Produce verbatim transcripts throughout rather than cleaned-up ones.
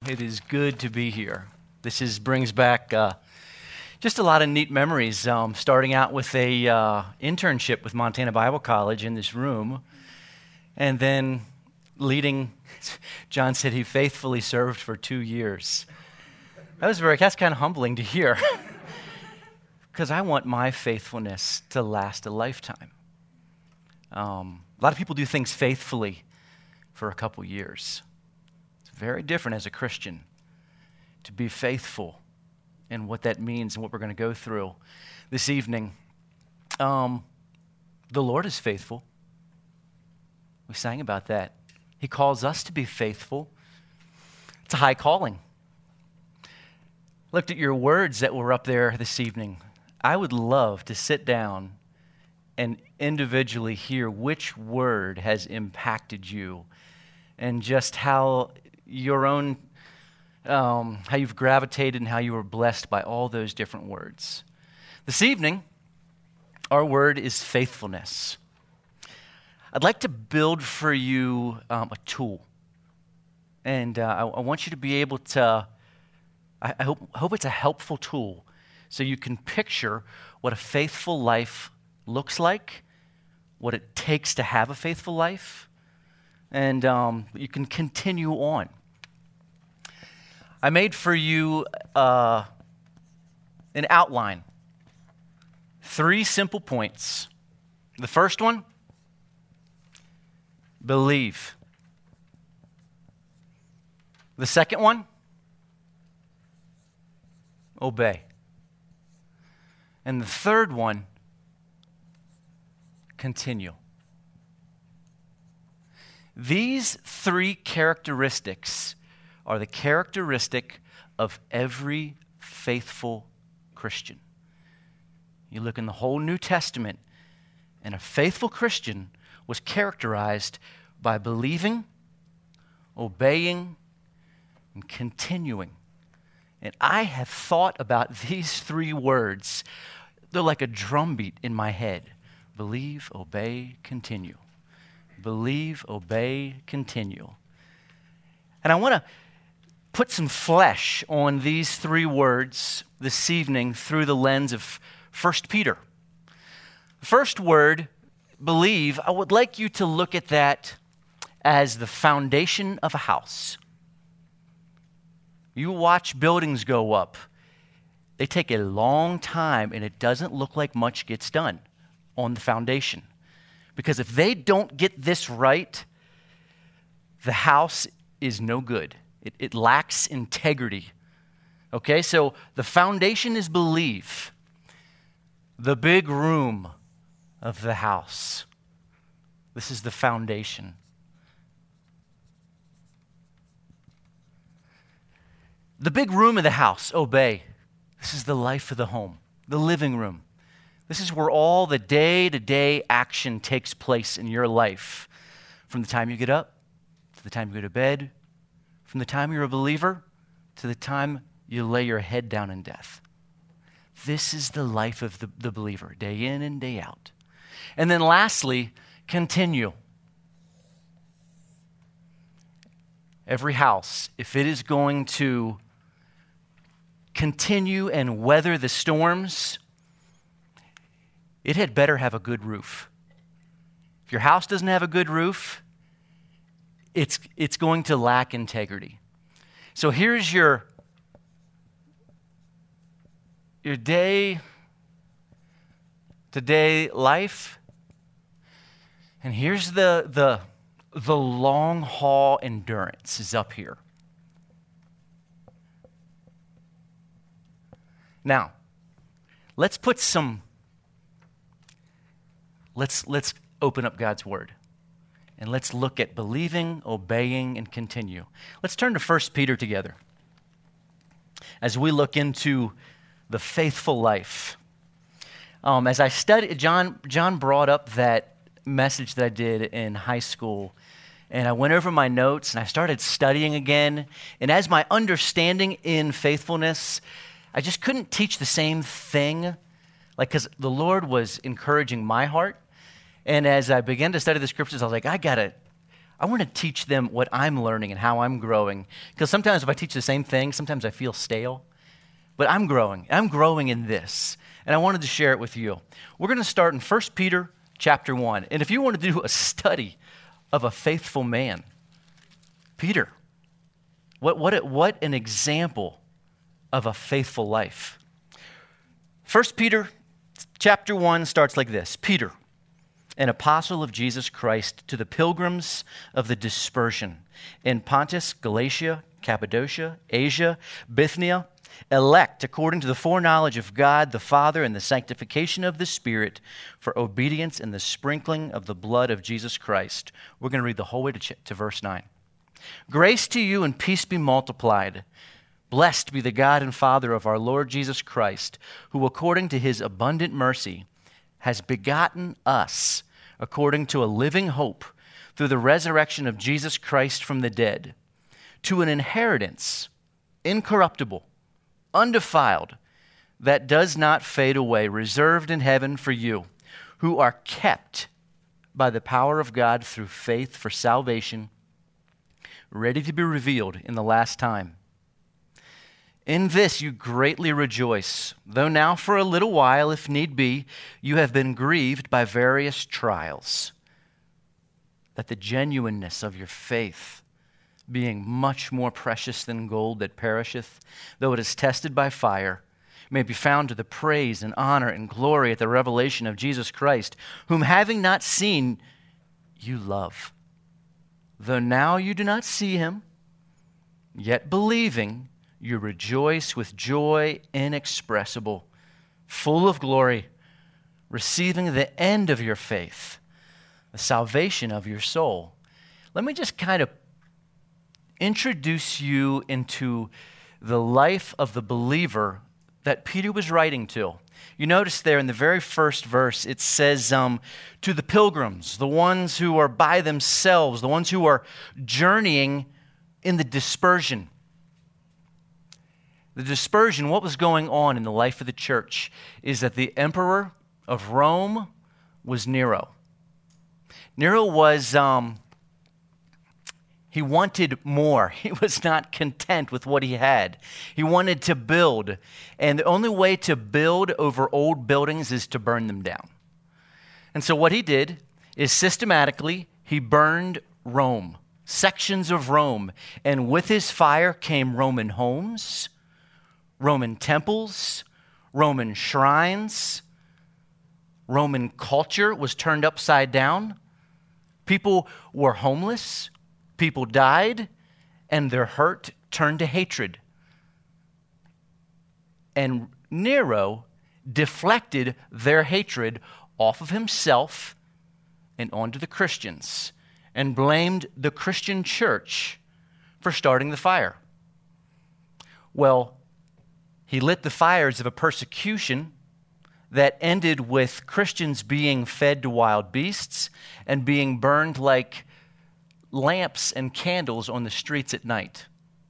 It is good to be here. This is brings back uh, just a lot of neat memories. Um, starting out with a uh, internship with Montana Bible College in this room, and then leading. John said he faithfully served for two years. That was very. That's kind of humbling to hear, because I want my faithfulness to last a lifetime. Um, a lot of people do things faithfully for a couple years. It's very different as a Christian to be faithful and what that means and what we're going to go through this evening. Um, the Lord is faithful. We sang about that. He calls us to be faithful. It's a high calling. Looked at your words that were up there this evening. I would love to sit down and individually hear which word has impacted you and just how your own, um, how you've gravitated and how you were blessed by all those different words. This evening, our word is faithfulness. I'd like to build for you um, a tool. And uh, I, I want you to be able to, I, I hope, hope it's a helpful tool so you can picture what a faithful life looks like, what it takes to have a faithful life, and um, you can continue on. I made for you uh, an outline, three simple points. The first one, believe. The second one, obey. And the third one, continue. These three characteristics are the characteristic of every faithful Christian. You look in the whole New Testament, and a faithful Christian was characterized by believing, obeying, and continuing. And I have thought about these three words. They're like a drumbeat in my head. Believe, obey, continue. Believe, obey, continue. And I want to put some flesh on these three words this evening through the lens of First Peter. The first word, believe, I would like you to look at that as the foundation of a house. You watch buildings go up. They take a long time, and it doesn't look like much gets done on the foundation. Because if they don't get this right, the house is no good. It, it lacks integrity. Okay, so the foundation is belief. The big room of the house. This is the foundation. The big room of the house, obey. This is the life of the home, the living room. This is where all the day-to-day action takes place in your life. From the time you get up, to the time you go to bed, from the time you're a believer, to the time you lay your head down in death. This is the life of the, the believer, day in and day out. And then lastly, continue. Every house, if it is going to continue and weather the storms, it had better have a good roof. If your house doesn't have a good roof, it's, it's going to lack integrity. So here's your, your day-to-day life. And here's the, the, the long haul endurance is up here. Now, let's put some, let's, let's open up God's Word. And let's look at believing, obeying, and continue. Let's turn to First Peter together as we look into the faithful life. Um, as I studied, John, John brought up that message that I did in high school, and I went over my notes, and I started studying again. And as my understanding in faithfulness, I just couldn't teach the same thing, like, because the Lord was encouraging my heart. And as I began to study the scriptures, I was like, I gotta, I want to teach them what I'm learning and how I'm growing. Because sometimes if I teach the same thing, sometimes I feel stale. But I'm growing. I'm growing in this. And I wanted to share it with you. We're going to start in First Peter chapter one. And if you want to do a study of a faithful man, Peter, what, what, what an example of a faithful life. First Peter chapter one starts like this. Peter, an apostle of Jesus Christ, to the pilgrims of the dispersion in Pontus, Galatia, Cappadocia, Asia, Bithynia, elect according to the foreknowledge of God the Father and the sanctification of the Spirit for obedience and the sprinkling of the blood of Jesus Christ. We're going to read the whole way to, ch- to verse nine. Grace to you and peace be multiplied. Blessed be the God and Father of our Lord Jesus Christ, who according to his abundant mercy has begotten us according to a living hope through the resurrection of Jesus Christ from the dead, to an inheritance incorruptible, undefiled, that does not fade away, reserved in heaven for you, who are kept by the power of God through faith for salvation, ready to be revealed in the last time. In this you greatly rejoice, though now for a little while, if need be, you have been grieved by various trials, that the genuineness of your faith, being much more precious than gold that perisheth, though it is tested by fire, may be found to the praise and honor and glory at the revelation of Jesus Christ, whom having not seen, you love. Though now you do not see him, yet believing, you rejoice with joy inexpressible, full of glory, receiving the end of your faith, the salvation of your soul. Let me just kind of introduce you into the life of the believer that Peter was writing to. You notice there in the very first verse, it says, um, to the pilgrims, the ones who are by themselves, the ones who are journeying in the dispersion. The dispersion, what was going on in the life of the church is that the emperor of Rome was Nero. Nero was, um, he wanted more. He was not content with what he had. He wanted to build. And the only way to build over old buildings is to burn them down. And so what he did is systematically, he burned Rome, sections of Rome. And with his fire came Roman homes, Roman temples, Roman shrines. Roman culture was turned upside down. People were homeless. People died, and their hurt turned to hatred. And Nero deflected their hatred off of himself and onto the Christians and blamed the Christian church for starting the fire. Well, he lit the fires of a persecution that ended with Christians being fed to wild beasts and being burned like lamps and candles on the streets at night.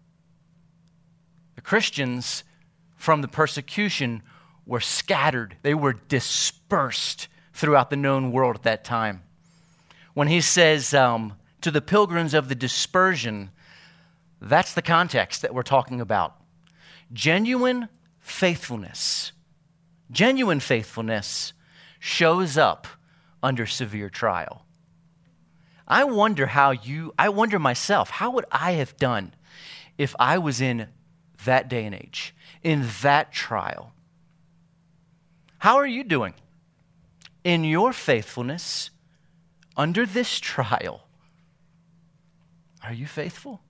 The Christians from the persecution were scattered. They were dispersed throughout the known world at that time. When he says um, to the pilgrims of the dispersion, that's the context that we're talking about. Genuine faithfulness, genuine faithfulness shows up under severe trial. I wonder how you, I wonder myself, how would I have done if I was in that day and age, in that trial? How are you doing in your faithfulness under this trial? Are you faithful?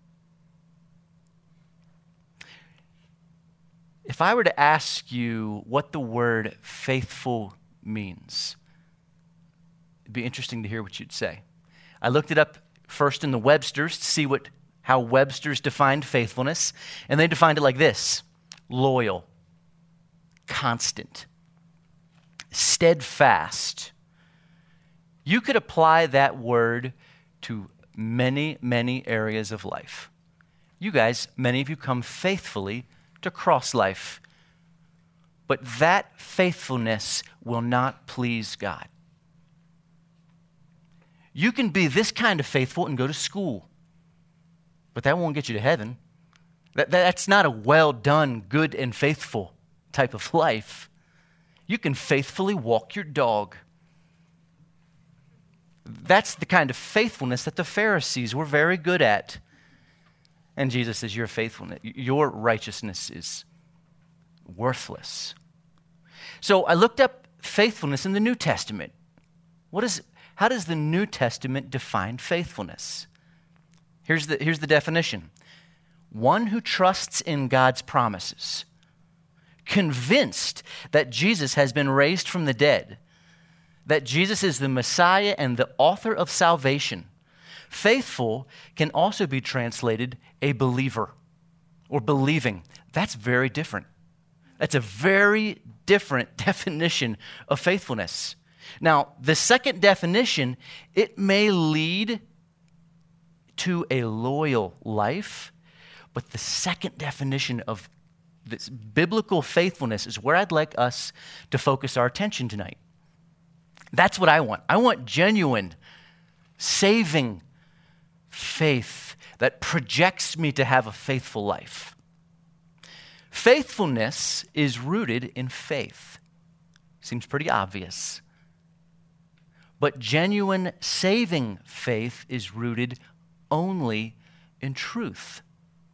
If I were to ask you what the word faithful means, it'd be interesting to hear what you'd say. I looked it up first in the Webster's to see what how Webster's defined faithfulness, and they defined it like this: loyal, constant, steadfast. You could apply that word to many, many areas of life. You guys, many of you come faithfully to Cross Life, but that faithfulness will not please God. You can be this kind of faithful and go to school, but that won't get you to heaven. That, that's not a well done, good and faithful type of life. You can faithfully walk your dog. That's the kind of faithfulness that the Pharisees were very good at. And Jesus says, your faithfulness, your righteousness is worthless. So I looked up faithfulness in the New Testament. What is, how does the New Testament define faithfulness? Here's the, here's the definition. One who trusts in God's promises, convinced that Jesus has been raised from the dead, that Jesus is the Messiah and the author of salvation. Faithful can also be translated a believer or believing. That's very different. That's a very different definition of faithfulness. Now, the second definition, it may lead to a loyal life, but the second definition of this biblical faithfulness is where I'd like us to focus our attention tonight. That's what I want. I want genuine, saving faith that projects me to have a faithful life. Faithfulness is rooted in faith. Seems pretty obvious. But genuine, saving faith is rooted only in truth.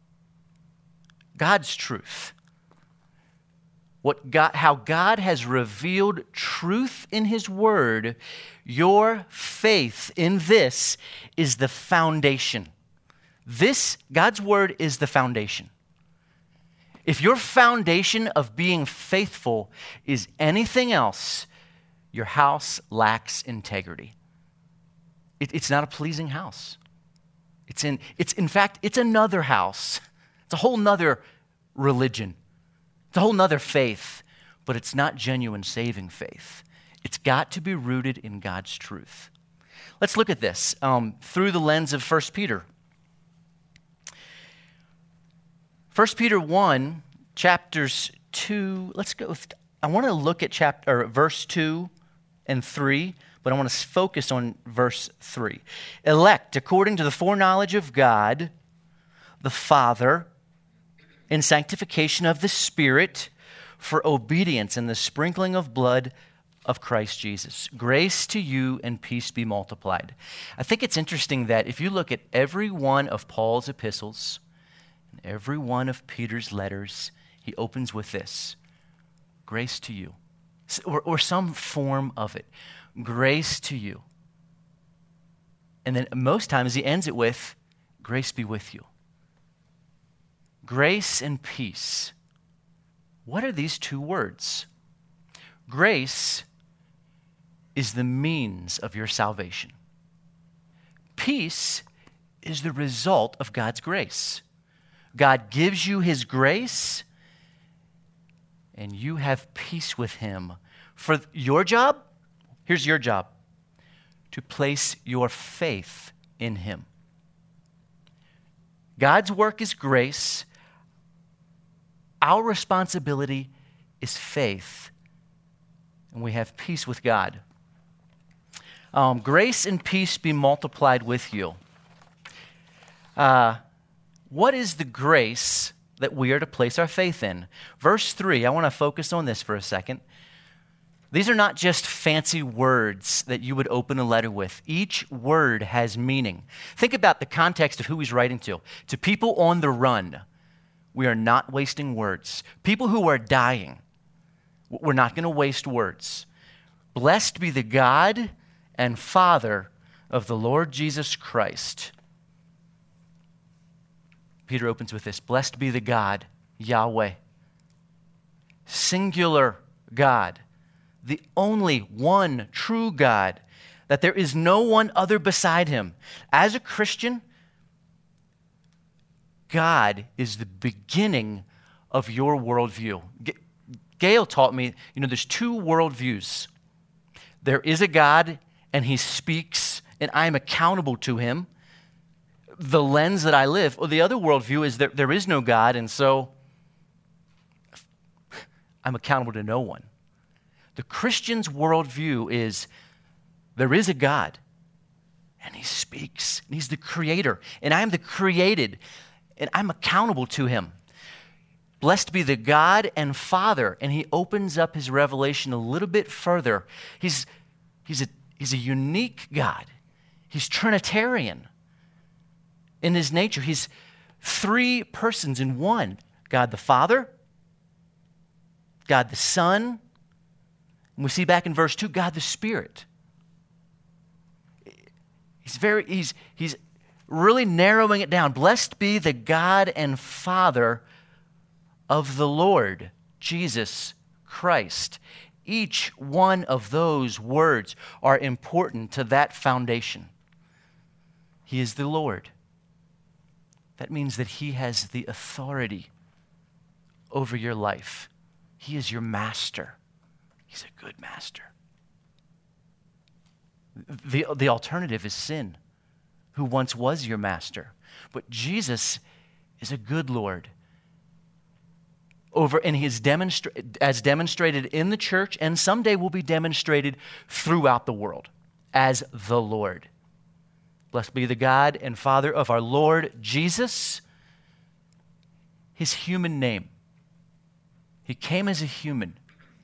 God's truth. What God, how God has revealed truth in His Word, your faith in this is the foundation. This, God's Word, is the foundation. If your foundation of being faithful is anything else, your house lacks integrity. It, it's not a pleasing house. It's in, it's in fact, it's another house. It's a whole nother religion. It's a whole nother faith, but it's not genuine saving faith. It's got to be rooted in God's truth. Let's look at this um, through the lens of First Peter. First Peter one, chapters two, let's go. I want to look at chapter, or verse two and three, but I want to focus on verse three. Elect according to the foreknowledge of God, the Father, in sanctification of the Spirit, for obedience and the sprinkling of blood of Christ Jesus. Grace to you and peace be multiplied. I think it's interesting that if you look at every one of Paul's epistles, and every one of Peter's letters, he opens with this: grace to you, or, or some form of it. Grace to you. And then most times he ends it with, grace be with you. Grace and peace. What are these two words? Grace is the means of your salvation. Peace is the result of God's grace. God gives you His grace, and you have peace with Him. For your job, here's your job: to place your faith in Him. God's work is grace. Our responsibility is faith, and we have peace with God. Um, grace and peace be multiplied with you. Uh, what is the grace that we are to place our faith in? Verse three, I want to focus on this for a second. These are not just fancy words that you would open a letter with. Each word has meaning. Think about the context of who he's writing to. To people on the run. We are not wasting words. People who are dying, we're not going to waste words. Blessed be the God and Father of the Lord Jesus Christ. Peter opens with this: blessed be the God, Yahweh. Singular God, the only one true God, that there is no one other beside Him. As a Christian, God is the beginning of your worldview. G- Gail taught me, you know, there's two worldviews. There is a God, and He speaks, and I am accountable to Him. The lens that I live, or the other worldview is that there is no God, and so I'm accountable to no one. The Christian's worldview is there is a God, and he speaks, and he's the creator, and I am the created, and I'm accountable to him. Blessed be the God and Father. And he opens up his revelation a little bit further. He's, he's, a, he's a unique God. He's Trinitarian in his nature. He's three persons in one. God the Father, God the Son, and we see back in verse two, God the Spirit. He's very, he's, he's really narrowing it down. Blessed be the God and Father of the Lord Jesus Christ. Each one of those words are important to that foundation. He is the Lord. That means that he has the authority over your life. He is your master. He's a good master. The, the alternative is sin, who once was your master. But Jesus is a good Lord. Over, and he is demonstra- as demonstrated in the church, and someday will be demonstrated throughout the world as the Lord. Blessed be the God and Father of our Lord Jesus. His human name. He came as a human.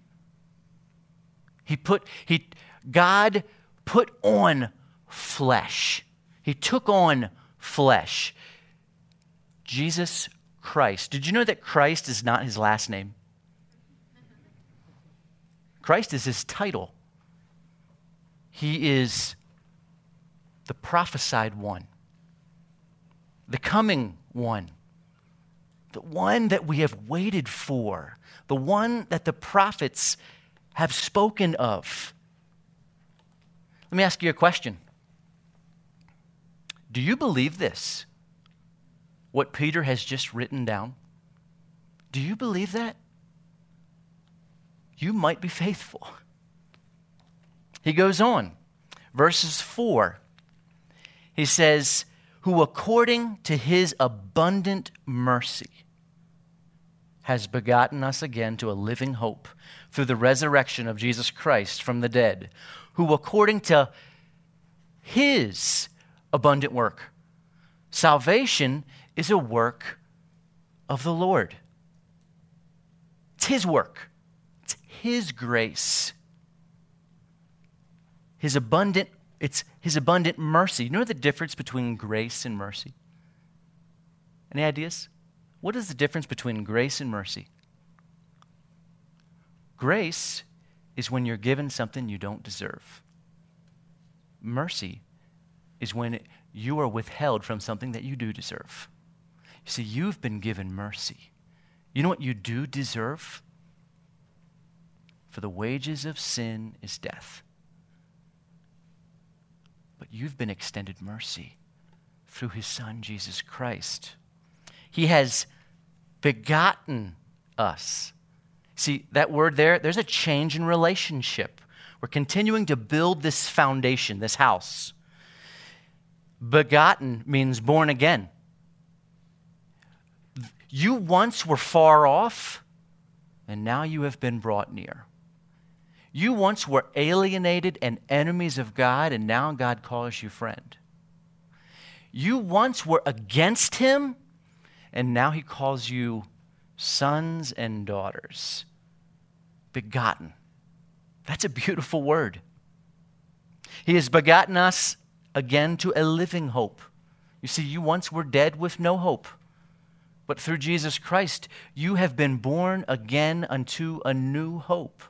He put, he, God put on flesh. He took on flesh. Jesus Christ. Did you know that Christ is not his last name? Christ is his title. He is the prophesied one, the coming one, the one that we have waited for, the one that the prophets have spoken of. Let me ask you a question. Do you believe this? What Peter has just written down? Do you believe that? You might be faithful. He goes on, verses four. He says, who according to his abundant mercy has begotten us again to a living hope through the resurrection of Jesus Christ from the dead, who according to his abundant work. Salvation is a work of the Lord. It's his work. It's his grace. His abundant, it's his abundant mercy. You know the difference between grace and mercy? Any ideas? What is the difference between grace and mercy? Grace is when you're given something you don't deserve. Mercy is when you are withheld from something that you do deserve. You see, you've been given mercy. You know what you do deserve? For the wages of sin is death. But you've been extended mercy through his Son, Jesus Christ. He has begotten us. See, that word there, there's a change in relationship. We're continuing to build this foundation, this house. Begotten means born again. You once were far off, and now you have been brought near. You once were alienated and enemies of God, and now God calls you friend. You once were against him, and now he calls you sons and daughters. Begotten. That's a beautiful word. He has begotten us again to a living hope. You see, you once were dead with no hope. But through Jesus Christ, you have been born again unto a new hope.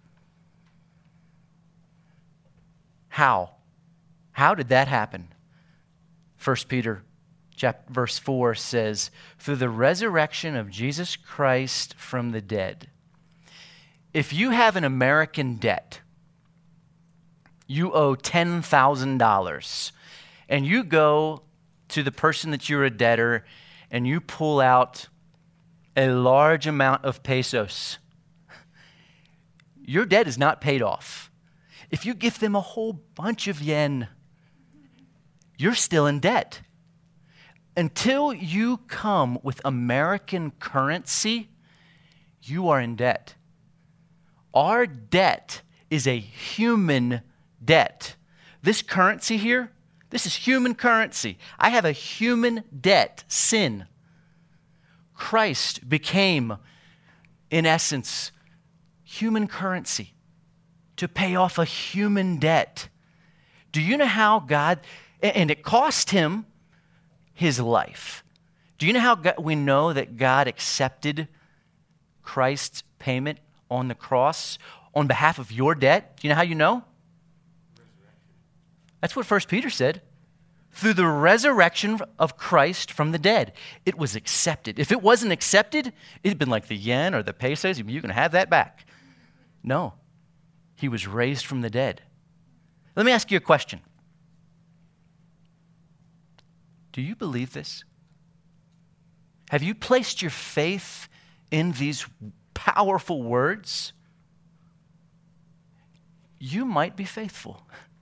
How? How did that happen? First Peter chapter, verse four says, through the resurrection of Jesus Christ from the dead. If you have an American debt, you owe ten thousand dollars, and you go to the person that you're a debtor and you pull out a large amount of pesos, your debt is not paid off. If you give them a whole bunch of yen, you're still in debt. Until you come with American currency, you are in debt. Our debt is a human debt. This currency here, This is human currency. I have a human debt, sin. Christ became, in essence, human currency to pay off a human debt. Do you know how God, and it cost him his life. Do you know how God, we know that God accepted Christ's payment on the cross on behalf of your debt? Do you know how you know? That's what First Peter said. Through the resurrection of Christ from the dead, it was accepted. If it wasn't accepted, it'd been like the yen or the pesos. You can have that back. No, he was raised from the dead. Let me ask you a question. Do you believe this? Have you placed your faith in these powerful words? You might be faithful.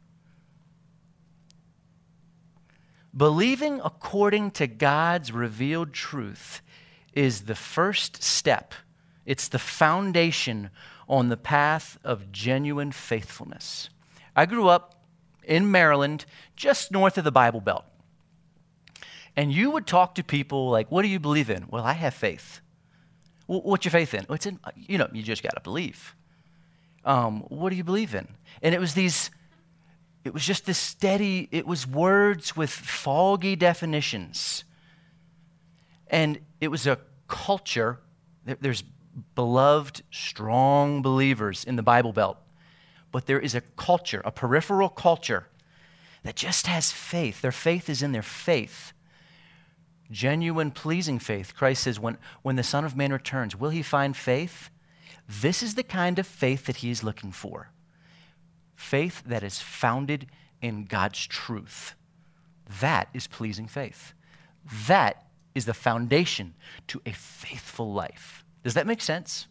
Believing according to God's revealed truth is the first step. It's the foundation on the path of genuine faithfulness. I grew up in Maryland, just north of the Bible Belt. And you would talk to people like, what do you believe in? Well, I have faith. Well, what's your faith in? Well, it's in, you know, you just got to believe. Um, what do you believe in? And it was these... It was just this steady, it was words with foggy definitions. And it was a culture, there's beloved, strong believers in the Bible Belt. But there is a culture, a peripheral culture, that just has faith. Their faith is in their faith. Genuine, pleasing faith. Christ says, when, when the Son of Man returns, will he find faith? This is the kind of faith that he's looking for. Faith that is founded in God's truth. That is pleasing faith. That is the foundation to a faithful life. Does that make sense?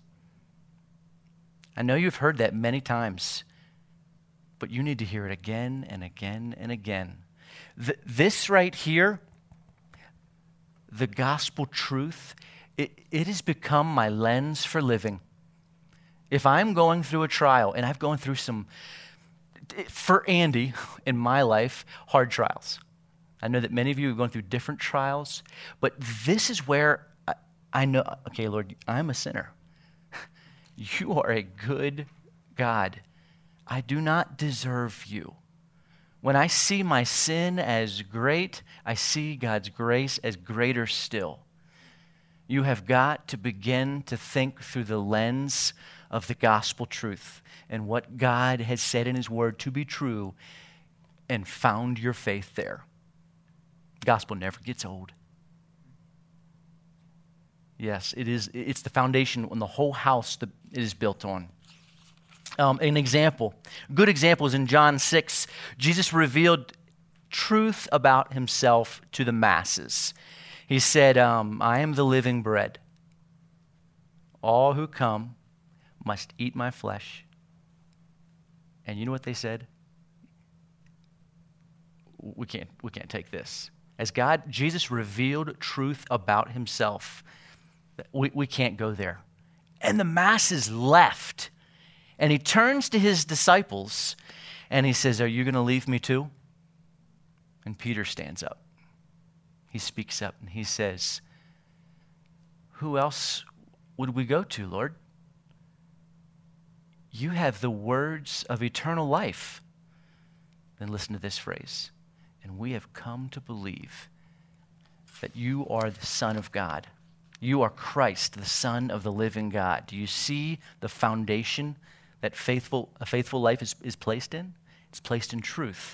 I know you've heard that many times, but you need to hear it again and again and again. Th- this right here, the gospel truth, it, it has become my lens for living. If I'm going through a trial, and I've gone through some, for Andy, in my life, hard trials. I know that many of you have gone through different trials, but this is where I, I know, okay, Lord, I'm a sinner. You are a good God. I do not deserve you. When I see my sin as great, I see God's grace as greater still. You have got to begin to think through the lens of the gospel truth and what God has said in his word to be true, and found your faith there. The gospel never gets old. Yes, it is. It's the foundation on the whole house that it is built on. Um, an example, a good example is in John six. Jesus revealed truth about himself to the masses. He said, um, I am the living bread. All who come must eat my flesh. And you know what they said? We can't, we can't take this. As God, Jesus revealed truth about himself. We, we can't go there. And the masses left. And he turns to his disciples and he says, are you going to leave me too? And Peter stands up. He speaks up and he says, who else would we go to, Lord? You have the words of eternal life. Then listen to this phrase. And we have come to believe that you are the Son of God. You are Christ, the Son of the living God. Do you see the foundation that faithful, a faithful life is, is placed in? It's placed in truth.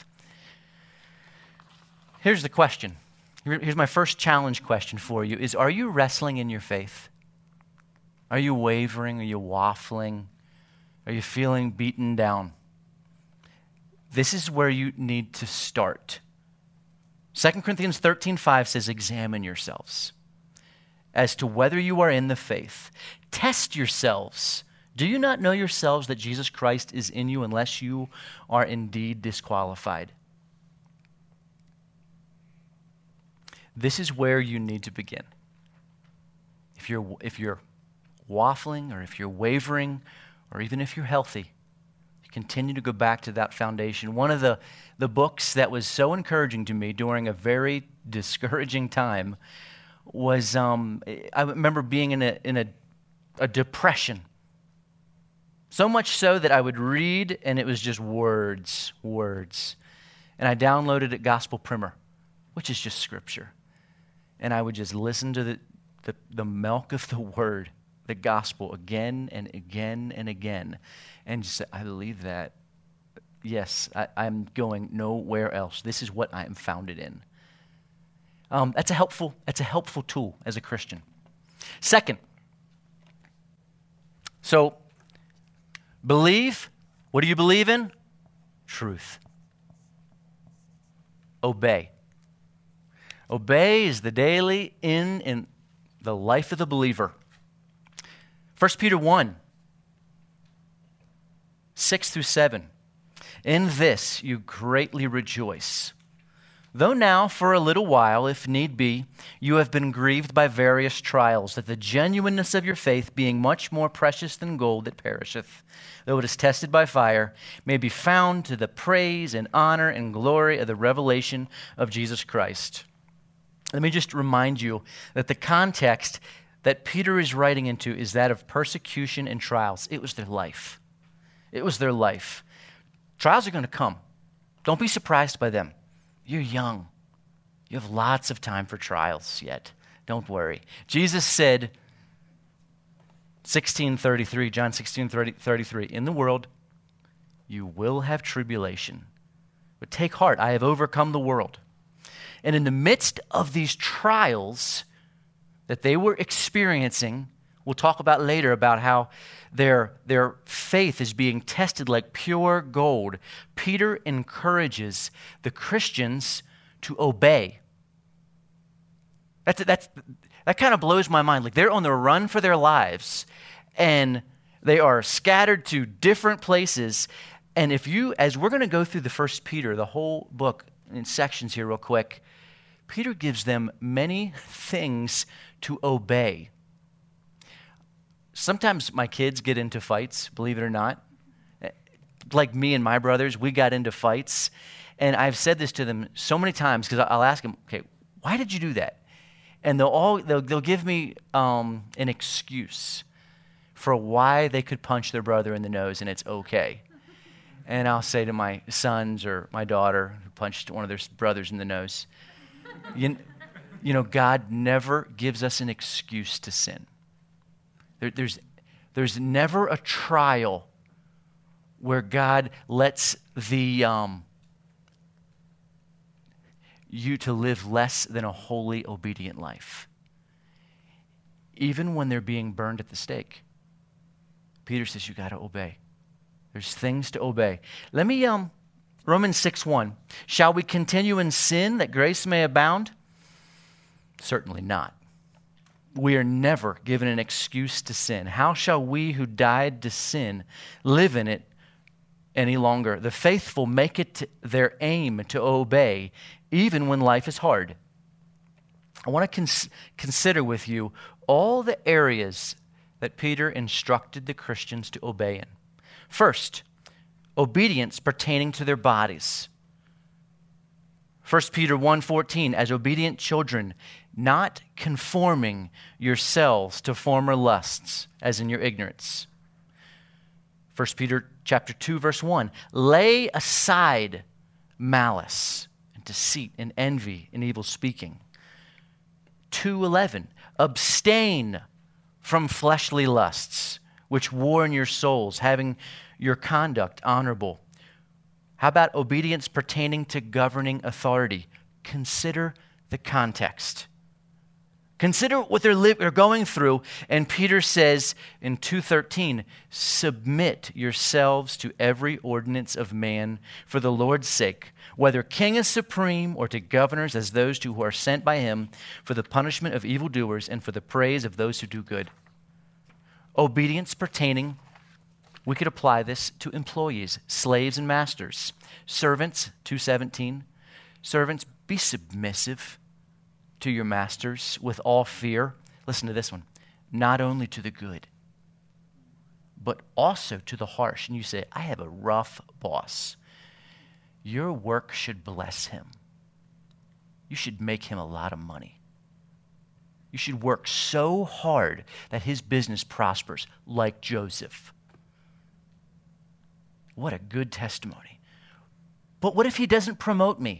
Here's the question. Here, here's my first challenge question for you is, are you wrestling in your faith? Are you wavering? Are you waffling? Are you feeling beaten down? This is where you need to start. Second Corinthians thirteen five says, examine yourselves as to whether you are in the faith. Test yourselves. Do you not know yourselves that Jesus Christ is in you unless you are indeed disqualified? This is where you need to begin. If you're, if you're waffling or if you're wavering or even if you're healthy, You continue to go back to that foundation. One of the, the books that was so encouraging to me during a very discouraging time was, um, I remember being in a, in a, a depression. So much so that I would read and it was just words, words. And I downloaded it, Gospel Primer, which is just scripture. And I would just listen to the, the, the milk of the word, the gospel, again and again and again. And just say, I believe that. Yes, I, I'm going nowhere else. This is what I am founded in. Um, that's a helpful, that's a helpful tool as a Christian. Second, so believe. What do you believe in? Truth. Obey. Obey is the daily in in the life of the believer. First Peter one, six through seven. In this you greatly rejoice, though now for a little while, if need be, you have been grieved by various trials, that the genuineness of your faith, being much more precious than gold that perisheth, though it is tested by fire, may be found to the praise and honor and glory of the revelation of Jesus Christ. Let me just remind you that the context that Peter is writing into is that of persecution and trials. It was their life. It was their life. Trials are going to come. Don't be surprised by them. You're young. You have lots of time for trials yet. Don't worry. Jesus said, sixteen thirty-three, John sixteen thirty-three, in the world you will have tribulation, but take heart, I have overcome the world. And in the midst of these trials that they were experiencing, we'll talk about later about how their, their faith is being tested like pure gold. Peter encourages the Christians to obey. That's, that's, that kind of blows my mind. Like they're on the run for their lives, and they are scattered to different places. And if you, as we're going to go through the First Peter, the whole book in sections here real quick, Peter gives them many things to obey. Sometimes my kids get into fights, believe it or not. Like me and my brothers, we got into fights. And I've said this to them so many times because I'll ask them, okay, why did you do that? And they'll all they'll, they'll give me um, an excuse for why they could punch their brother in the nose and it's okay. And I'll say to my sons or my daughter who punched one of their brothers in the nose, you, you know, God never gives us an excuse to sin. There, there's, there's never a trial where God lets the um, you to live less than a holy, obedient life. Even when they're being burned at the stake, Peter says you got to obey. There's things to obey. Let me, um, Romans six one. Shall we continue in sin that grace may abound? Certainly not. We are never given an excuse to sin. How shall we who died to sin live in it any longer? The faithful make it their aim to obey, even when life is hard. I want to cons- consider with you all the areas that Peter instructed the Christians to obey in. First, obedience pertaining to their bodies. First Peter one fourteen, as obedient children, not conforming yourselves to former lusts, as in your ignorance. First Peter chapter two, verse one, lay aside malice and deceit and envy and evil speaking. two eleven, abstain from fleshly lusts, which war in your souls, having your conduct honorable. How about obedience pertaining to governing authority? Consider the context. Consider what they're, li- they're going through, and Peter says in two thirteen, submit yourselves to every ordinance of man for the Lord's sake, whether king is supreme or to governors as those who are sent by him for the punishment of evildoers and for the praise of those who do good. Obedience pertaining, we could apply this to employees, slaves and masters. Servants, two seventeen, servants, be submissive to your masters with all fear. Listen to this one. Not only to the good, but also to the harsh. And you say, I have a rough boss. Your work should bless him. You should make him a lot of money. You should work so hard that his business prospers, like Joseph. What a good testimony. But what if he doesn't promote me?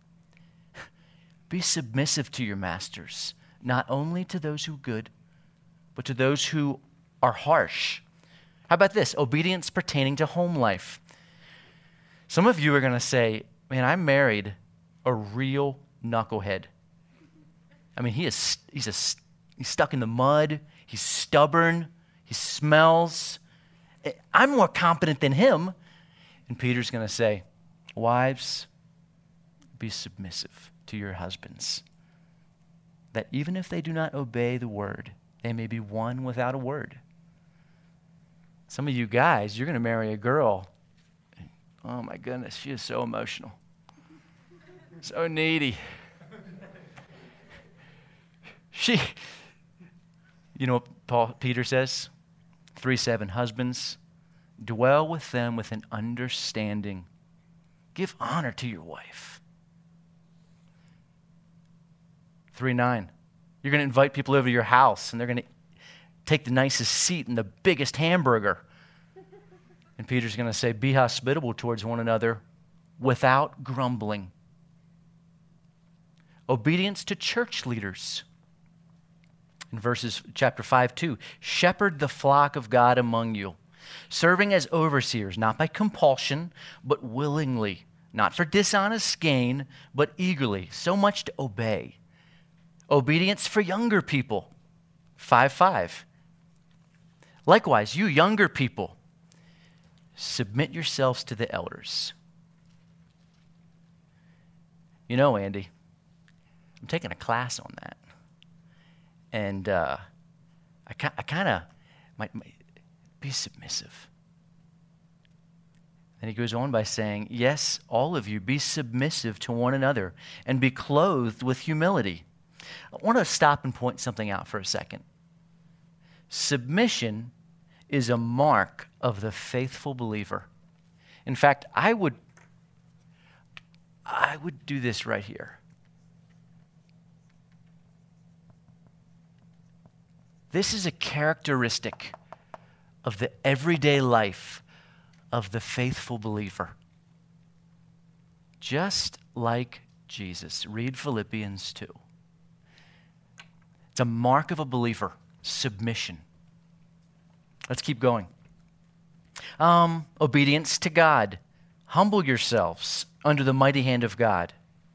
Be submissive to your masters, not only to those who are good, but to those who are harsh. How about this? Obedience pertaining to home life. Some of you are going to say, man, I married a real knucklehead. I mean, he is he's a, he's stuck in the mud. He's stubborn. He smells. I'm more competent than him. And Peter's going to say, wives, be submissive to your husbands, that even if they do not obey the word, they may be won without a word. Some of you guys, you're going to marry a girl. Oh my goodness, she is so emotional, so needy. She, you know what Paul Peter says? three seven, husbands, dwell with them with an understanding. Give honor to your wife. three nine, you're going to invite people over to your house, and they're going to take the nicest seat and the biggest hamburger. And Peter's going to say, be hospitable towards one another without grumbling. Obedience to church leaders. In verses chapter five two, shepherd the flock of God among you, serving as overseers, not by compulsion, but willingly, not for dishonest gain, but eagerly, so much to obey. Obedience for younger people, five five. Likewise, you younger people, submit yourselves to the elders. You know, Andy, I'm taking a class on that. And uh, I, I kind of might, might be submissive. And he goes on by saying, yes, all of you, be submissive to one another and be clothed with humility. I want to stop and point something out for a second. Submission is a mark of the faithful believer. In fact, I would, I would do this right here. This is a characteristic of the everyday life of the faithful believer. Just like Jesus. Read Philippians two. It's a mark of a believer, submission. Let's keep going. Um, obedience to God. Humble yourselves under the mighty hand of God.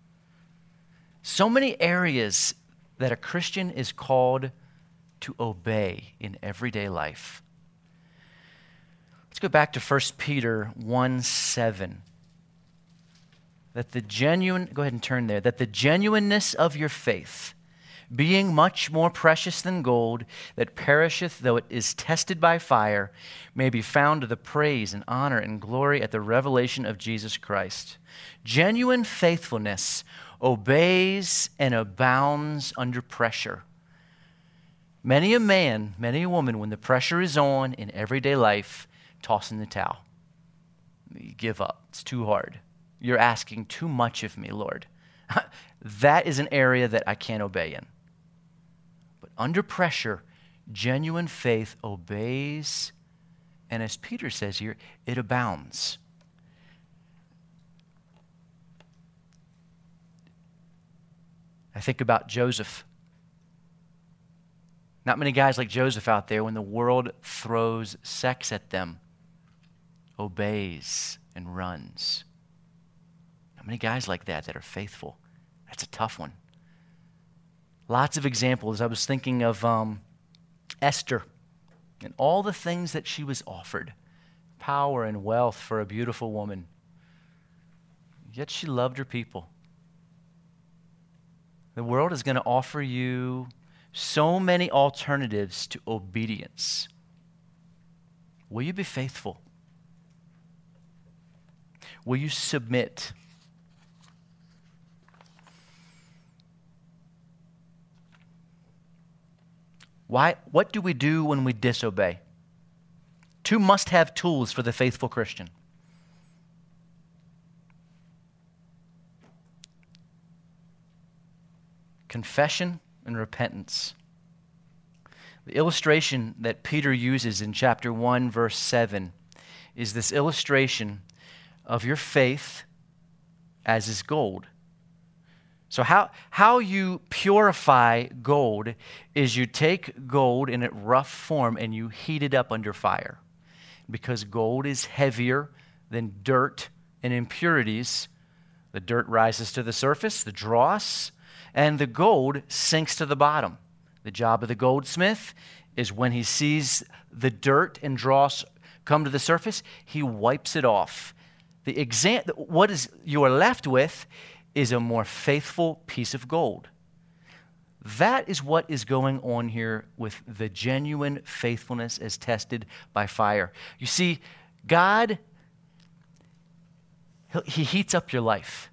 So many areas that a Christian is called to obey in everyday life. Let's go back to First Peter one seven. That the genuine, go ahead and turn there, that the genuineness of your faith, being much more precious than gold, that perisheth though it is tested by fire, may be found to the praise and honor and glory at the revelation of Jesus Christ. Genuine faithfulness obeys and abounds under pressure. Many a man, many a woman, when the pressure is on in everyday life, toss in the towel. You give up. It's too hard. You're asking too much of me, Lord. That is an area that I can't obey in. But under pressure, genuine faith obeys, and as Peter says here, it abounds. I think about Joseph. Not many guys like Joseph out there, when the world throws sex at them, obeys and runs. Not many guys like that that are faithful. That's a tough one. Lots of examples. I was thinking of um, Esther and all the things that she was offered. Power and wealth for a beautiful woman. Yet she loved her people. The world is going to offer you so many alternatives to obedience. Will you be faithful? Will you submit? Why? What do we do when we disobey? two must-have tools for the faithful Christian. Confession and repentance. The illustration that Peter uses in chapter one, verse seven, is this illustration of your faith as is gold. So how, how you purify gold is you take gold in its rough form and you heat it up under fire. Because gold is heavier than dirt and impurities, the dirt rises to the surface, the dross, and the gold sinks to the bottom. The job of the goldsmith is when he sees the dirt and dross come to the surface, he wipes it off. The exam- what is you are left with is a more faithful piece of gold. That is what is going on here with the genuine faithfulness as tested by fire. You see, God, He heats up your life.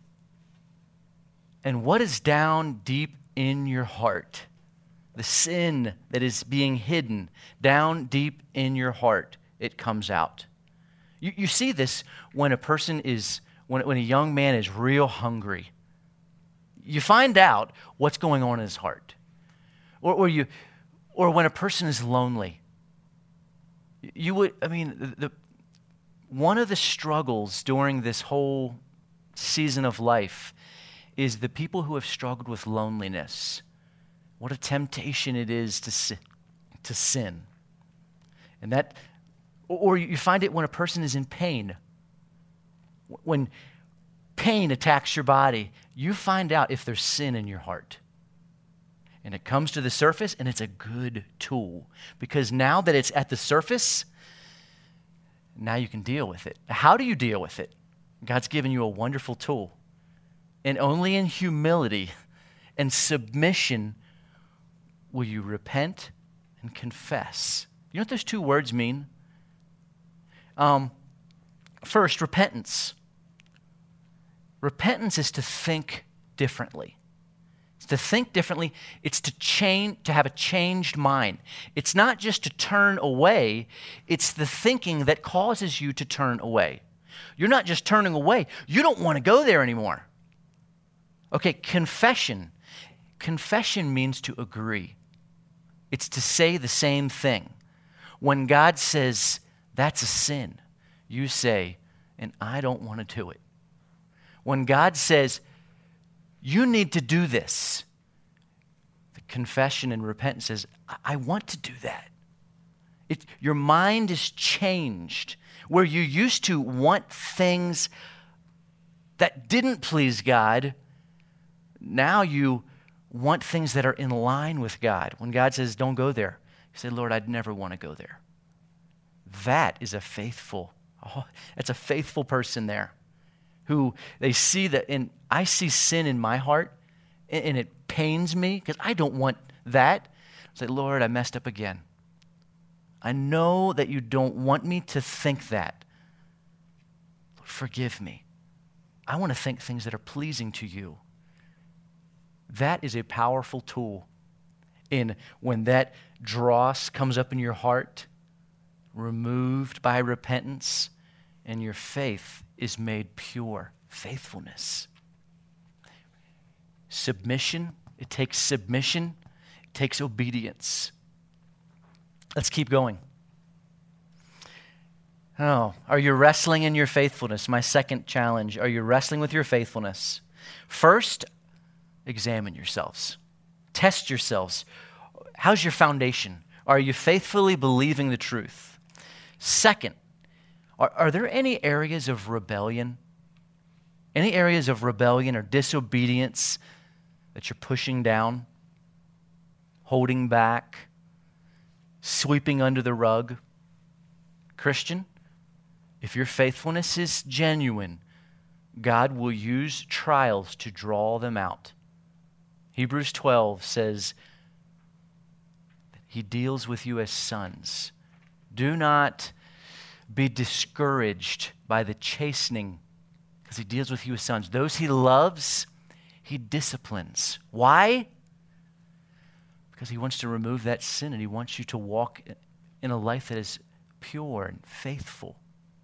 And what is down deep in your heart, the sin that is being hidden down deep in your heart, it comes out. You, you see this when a person is, when, when a young man is real hungry. You find out what's going on in his heart. Or, or, you, or when a person is lonely. You would, I mean, the, the, one of the struggles during this whole season of life is the people who have struggled with loneliness. What a temptation it is to sin, to sin. And that, or you find it when a person is in pain. When pain attacks your body, you find out if there's sin in your heart. And it comes to the surface, and it's a good tool. Because now that it's at the surface, now you can deal with it. How do you deal with it? God's given you a wonderful tool. And only in humility and submission will you repent and confess. You know what those two words mean? Um, first, repentance. Repentance is to think differently. It's to think differently. It's to change, to have a changed mind. It's not just to turn away. It's the thinking that causes you to turn away. You're not just turning away. You don't want to go there anymore. Okay, confession. Confession means to agree. It's to say the same thing. When God says, that's a sin, you say, and I don't want to do it. When God says, you need to do this, the confession and repentance says, I, I want to do that. It, your mind is changed. Where you used to want things that didn't please God, now you want things that are in line with God. When God says, don't go there, you say, Lord, I'd never want to go there. That is a faithful, oh, that's a faithful person there who they see that, and I see sin in my heart, and, and it pains me because I don't want that. I say, Lord, I messed up again. I know that you don't want me to think that. Lord, forgive me. I want to think things that are pleasing to you. That is a powerful tool in when that dross comes up in your heart, removed by repentance, and your faith is made pure. Faithfulness. Submission. It takes submission. It takes obedience. Let's keep going. Oh, are you wrestling in your faithfulness? My second challenge. Are you wrestling with your faithfulness? First, examine yourselves. Test yourselves. How's your foundation? Are you faithfully believing the truth? Second, are, are there any areas of rebellion? Any areas of rebellion or disobedience that you're pushing down, holding back, sweeping under the rug? Christian, if your faithfulness is genuine, God will use trials to draw them out. Hebrews twelve says He deals with you as sons. Do not be discouraged by the chastening, because He deals with you as sons. Those He loves, He disciplines. Why? Because He wants to remove that sin, and He wants you to walk in a life that is pure and faithful.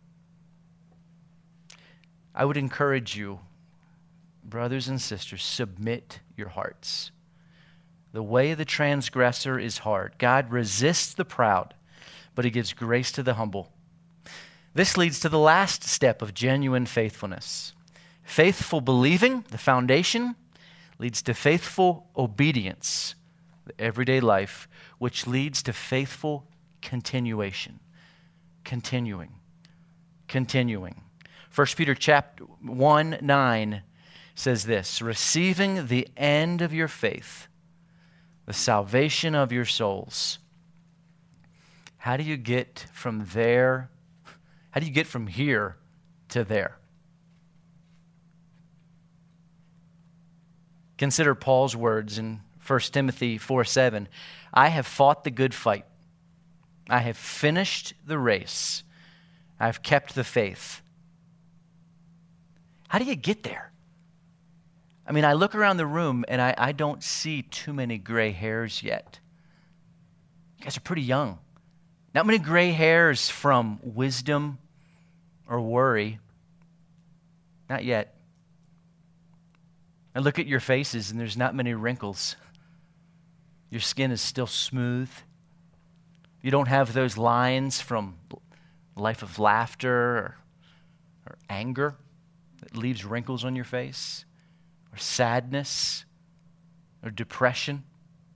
I would encourage you, brothers and sisters, submit your hearts. The way of the transgressor is hard. God resists the proud, but he gives grace to the humble. This leads to the last step of genuine faithfulness. Faithful believing, the foundation, leads to faithful obedience, the everyday life, which leads to faithful continuation. Continuing. Continuing. First Peter chapter one, nine says this, receiving the end of your faith, the salvation of your souls. How do you get from there? How do you get from here to there? Consider Paul's words in First Timothy four seven. I have fought the good fight. I have finished the race. I have kept the faith. How do you get there? I mean, I look around the room and I, I don't see too many gray hairs yet. You guys are pretty young. Not many gray hairs from wisdom or worry. Not yet. I look at your faces and there's not many wrinkles. Your skin is still smooth. You don't have those lines from life of laughter or, or anger that leaves wrinkles on your face, or sadness, or depression.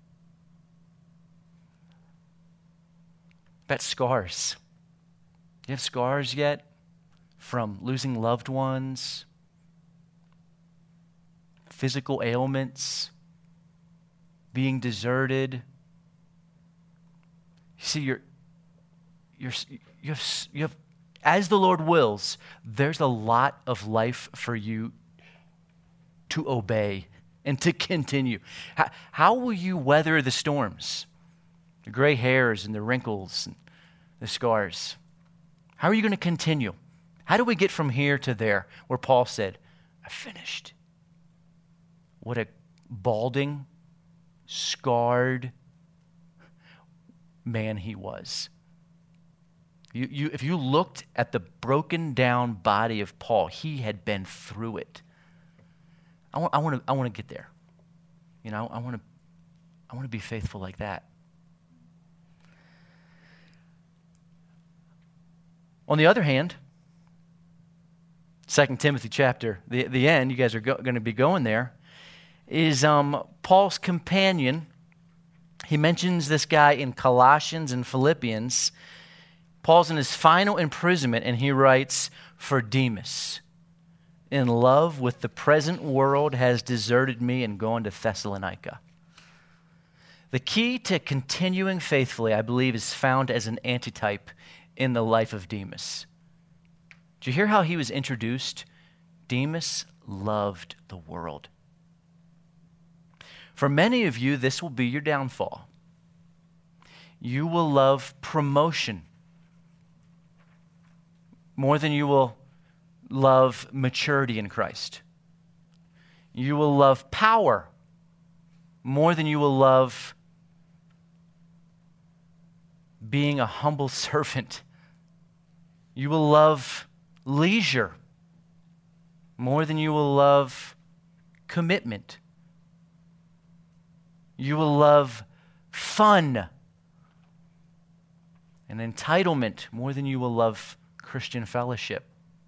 That's scars. You have scars yet from losing loved ones, physical ailments, being deserted. You see, you're, you're, you have, you have, as the Lord wills, there's a lot of life for you to obey and to continue. How, how will you weather the storms, the gray hairs and the wrinkles and the scars? How are you going to continue? How do we get from here to there where Paul said, I finished? What a balding, scarred man he was. You, you, if you looked at the broken down body of Paul, he had been through it. I want, I want to, I want to get there. You know, I want to, I want to be faithful like that. On the other hand, Second Timothy chapter, the, the end, you guys are go, going to be going there, is um, Paul's companion. He mentions this guy in Colossians and Philippians. Paul's in his final imprisonment, and he writes, for Demas, in love with the present world, has deserted me and gone to Thessalonica. The key to continuing faithfully, I believe, is found as an antitype in the life of Demas. Did you hear how he was introduced? Demas loved the world. For many of you, this will be your downfall. You will love promotion more than you will love maturity in Christ. You will love power more than you will love being a humble servant. You will love leisure more than you will love commitment. You will love fun and entitlement more than you will love Christian fellowship.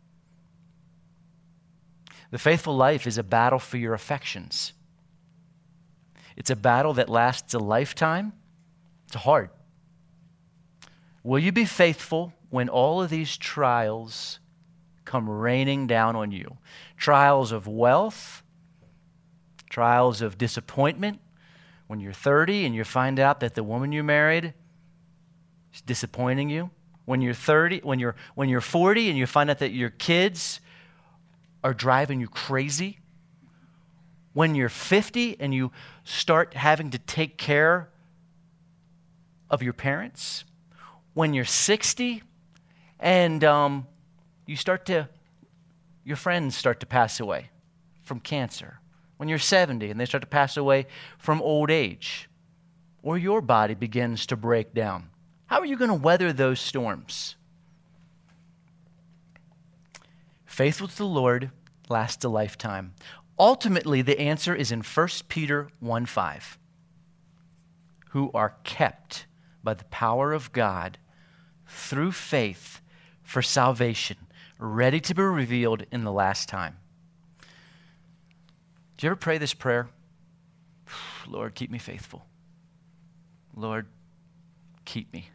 The faithful life is a battle for your affections. It's a battle that lasts a lifetime. It's hard. Will you be faithful when all of these trials come raining down on you? Trials of wealth, trials of disappointment. When you're thirty and you find out that the woman you married is disappointing you. When you're thirty, when you're when you're forty and you find out that your kids are driving you crazy. When you're fifty and you start having to take care of your parents. When you're sixty and um, you start to, your friends start to pass away from cancer. When you're seventy and they start to pass away from old age, or your body begins to break down How are you going to weather those storms? Faithful to the Lord lasts a lifetime. Ultimately, the answer is in First Peter one five. Who are kept by the power of God through faith for salvation, ready to be revealed in the last time. Do you ever pray this prayer? Lord, keep me faithful. Lord, keep me.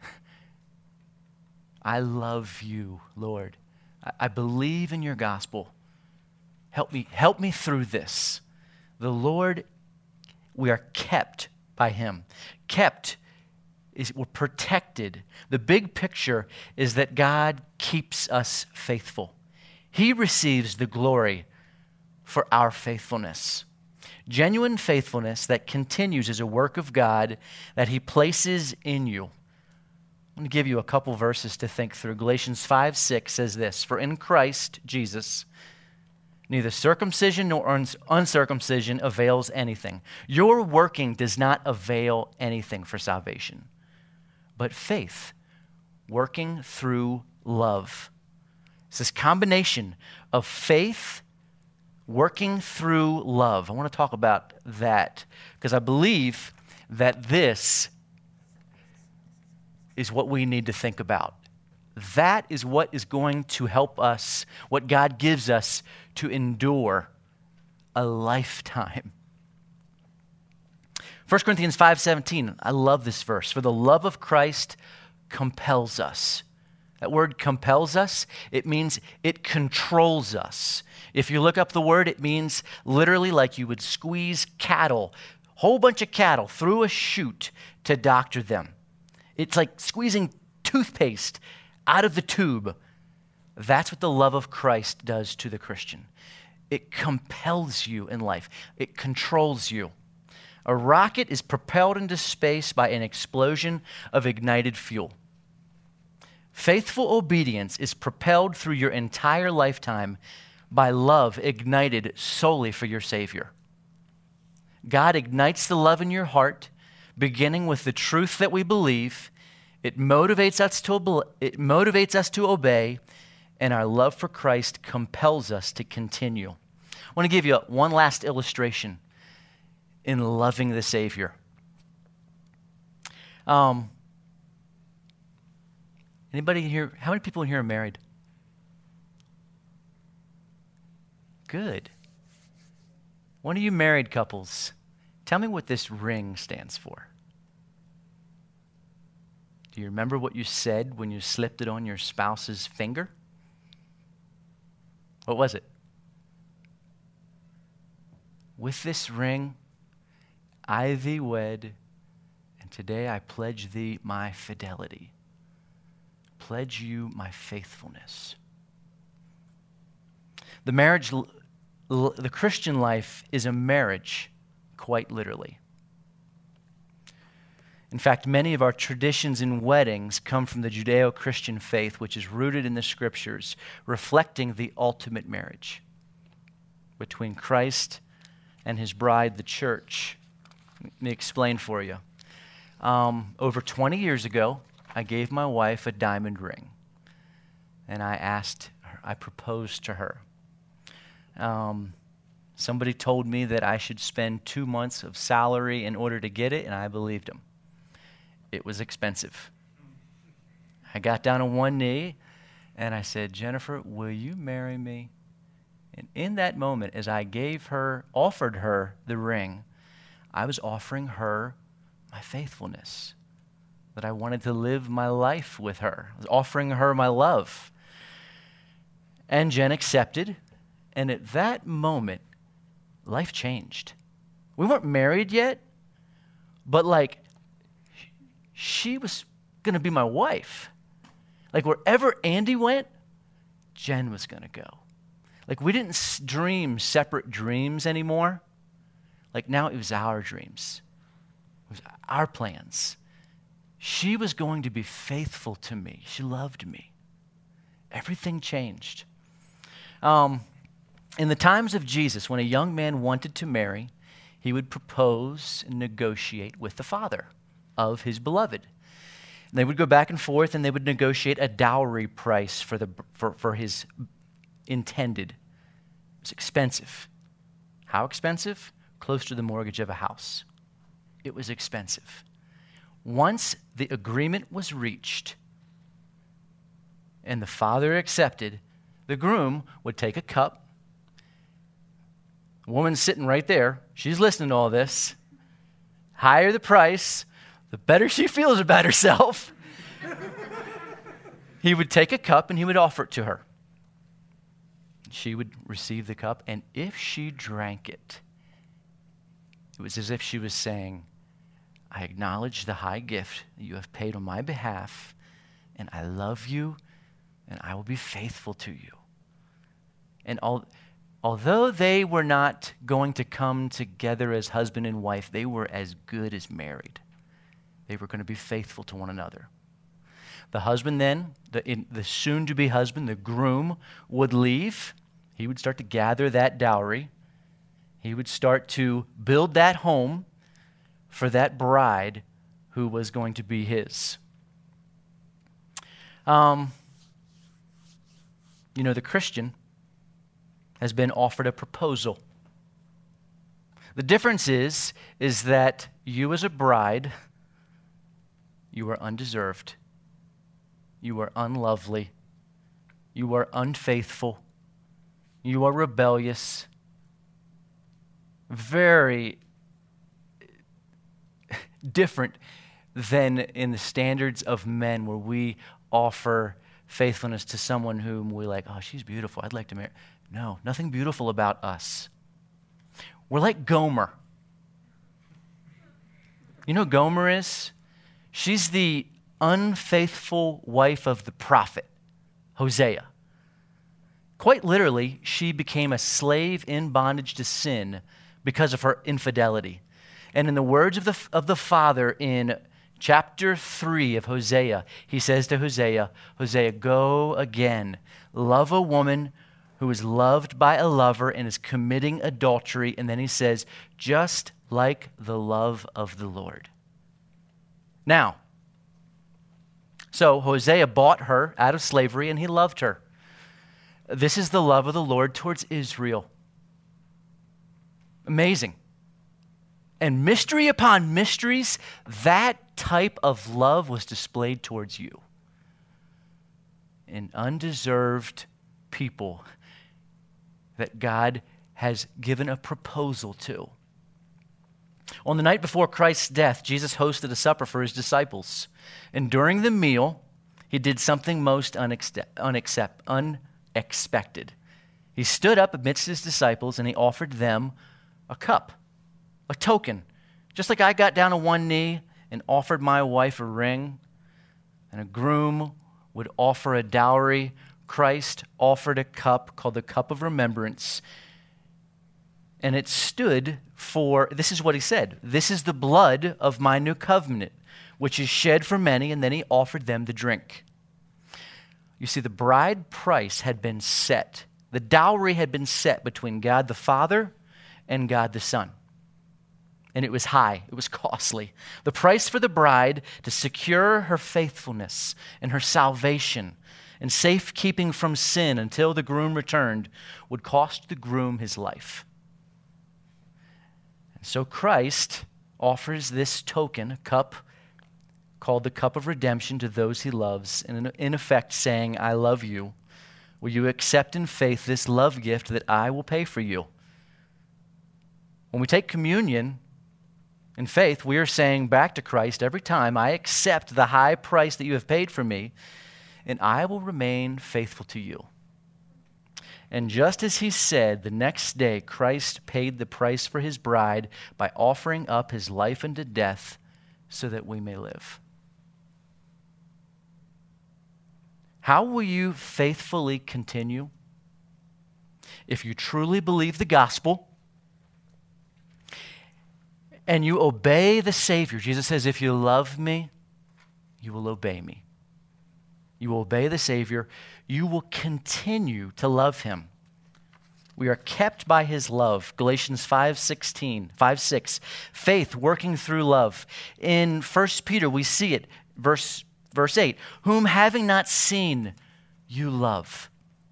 I love you, Lord. I, I believe in your gospel. Help me, help me through this. The Lord, we are kept by him. Kept is we're protected. The big picture is that God keeps us faithful. He receives the glory for our faithfulness. Genuine faithfulness that continues is a work of God that he places in you. I'm going to give you a couple verses to think through. Galatians five six says this, "For in Christ Jesus, neither circumcision nor uncircumcision avails anything. Your working does not avail anything for salvation, but faith, working through love." It's this combination of faith working through love. I want to talk about that because I believe that this is what we need to think about. That is what is going to help us, what God gives us to endure a lifetime. First Corinthians five seventeen, I love this verse. "For the love of Christ compels us." That word compels us, it means it controls us. If you look up the word, it means literally like you would squeeze cattle, whole bunch of cattle through a chute to doctor them. It's like squeezing toothpaste out of the tube. That's what the love of Christ does to the Christian. It compels you in life. It controls you. A rocket is propelled into space by an explosion of ignited fuel. Faithful obedience is propelled through your entire lifetime by love ignited solely for your Savior. God ignites the love in your heart, beginning with the truth that we believe. It motivates us to, it motivates us to obey, and our love for Christ compels us to continue. I want to give you one last illustration in loving the Savior. Um, anybody here, how many people in here are married? Good. One of you married couples, tell me what this ring stands for. Do you remember what you said when you slipped it on your spouse's finger? What was it? "With this ring, I thee wed, and today I pledge thee my fidelity." Pledge you my faithfulness. The marriage, the Christian life is a marriage, quite literally. In fact, many of our traditions in weddings come from the Judeo-Christian faith, which is rooted in the scriptures, reflecting the ultimate marriage between Christ and his bride, the church. Let me explain for you. Um, over twenty years ago, I gave my wife a diamond ring, and I asked her, I proposed to her. Um, somebody told me that I should spend two months of salary in order to get it, and I believed him. It was expensive. I got down on one knee, and I said, "Jennifer, will you marry me?" And in that moment, as I gave her, offered her the ring, I was offering her my faithfulness, that I wanted to live my life with her. I was offering her my love. And Jen accepted, and at that moment, life changed. We weren't married yet, but like, she was going to be my wife. Like wherever Andy went, Jen was going to go. Like we didn't s- dream separate dreams anymore. Like now it was our dreams. It was our plans. She was going to be faithful to me. She loved me. Everything changed. Um, in the times of Jesus, when a young man wanted to marry, he would propose and negotiate with the father of his beloved. They would go back and forth, and they would negotiate a dowry price for, the, for, for his intended. It was expensive. How expensive? Close to the mortgage of a house. It was expensive. Once the agreement was reached and the father accepted, the groom would take a cup. The woman's sitting right there. She's listening to all this. Higher the price, the better she feels about herself. He would take a cup and he would offer it to her. She would receive the cup, and if she drank it, it was as if she was saying, I acknowledge the high gift that you have paid on my behalf, and I love you, and I will be faithful to you. And al- although they were not going to come together as husband and wife, they were as good as married. They were going to be faithful to one another. The husband then, the, in, the soon-to-be husband, the groom, would leave. He would start to gather that dowry. He would start to build that home for that bride who was going to be his. Um, you know, the Christian has been offered a proposal. The difference is, is that you as a bride, you are undeserved. You are unlovely. You are unfaithful. You are rebellious. Very different than in the standards of men, where we offer faithfulness to someone whom we like, oh, she's beautiful, I'd like to marry. No, nothing beautiful about us. We're like Gomer. You know who Gomer is? She's the unfaithful wife of the prophet, Hosea. Quite literally, she became a slave in bondage to sin because of her infidelity. And in the words of the, of the Father in chapter three of Hosea, he says to Hosea, Hosea, go again, love a woman who is loved by a lover and is committing adultery. And then he says, just like the love of the Lord. Now, so Hosea bought her out of slavery and he loved her. This is the love of the Lord towards Israel. Amazing. And mystery upon mysteries, that type of love was displayed towards you. An undeserved people that God has given a proposal to. On the night before Christ's death, Jesus hosted a supper for his disciples. And during the meal, he did something most unexpe- unaccept, unexpected. He stood up amidst his disciples and he offered them a cup, a token. Just like I got down on one knee and offered my wife a ring, and a groom would offer a dowry, Christ offered a cup called the cup of remembrance. And it stood for, this is what he said, this is the blood of my new covenant, which is shed for many, and then he offered them the drink. You see, the bride price had been set. The dowry had been set between God the Father and God the Son. And it was high. It was costly. The price for the bride to secure her faithfulness and her salvation and safekeeping from sin until the groom returned would cost the groom his life. And so Christ offers this token, a cup called the cup of redemption, to those he loves, and in effect saying, I love you. Will you accept in faith this love gift that I will pay for you? When we take communion in faith, we are saying back to Christ every time, I accept the high price that you have paid for me, and I will remain faithful to you. And just as he said, the next day Christ paid the price for his bride by offering up his life unto death so that we may live. How will you faithfully continue? If you truly believe the gospel and you obey the Savior. Jesus says, if you love me, you will obey me. You will obey the Savior. You will continue to love him. We are kept by his love. Galatians five sixteen, five six. Faith working through love. In First Peter, we see it. Verse Verse eight, whom having not seen, you love.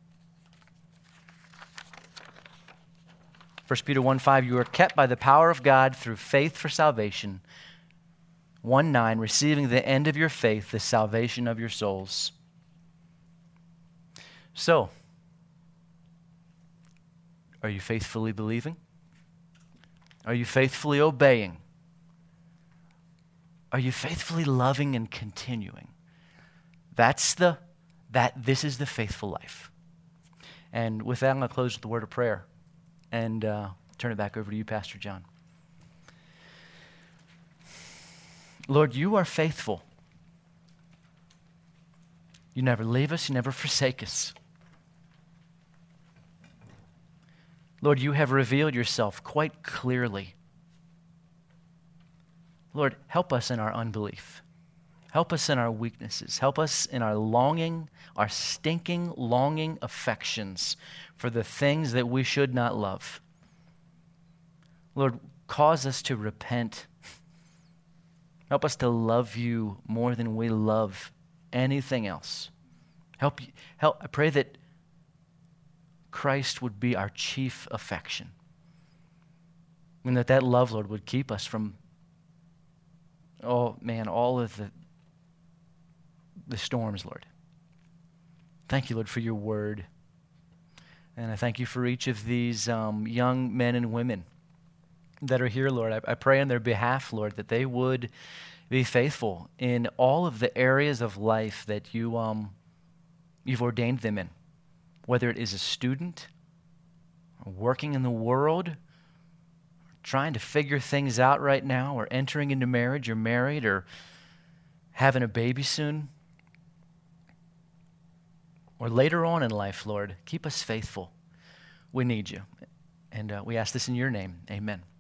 First Peter one five, you are kept by the power of God through faith for salvation. one nine, receiving the end of your faith, the salvation of your souls. So, are you faithfully believing? Are you faithfully obeying? Are you faithfully loving and continuing? That's the, that, this is the faithful life. And with that, I'm going to close with the word of prayer and uh, turn it back over to you, Pastor John. Lord, you are faithful. You never leave us, you never forsake us. Lord, you have revealed yourself quite clearly. Lord, help us in our unbelief. Help us in our weaknesses. Help us in our longing, our stinking, longing affections for the things that we should not love. Lord, cause us to repent. Help us to love you more than we love anything else. Help, help. I pray that Christ would be our chief affection. And that that love, Lord, would keep us from, oh man, all of the, the storms, Lord. Thank you, Lord, for your word. And I thank you for each of these um, young men and women that are here, Lord. I, I pray on their behalf, Lord, that they would be faithful in all of the areas of life that you, um, you've ordained them in, whether it is a student, or working in the world, or trying to figure things out right now, or entering into marriage, or married, or having a baby soon, or later on in life, Lord. Keep us faithful. We need you. And uh, we ask this in your name. Amen.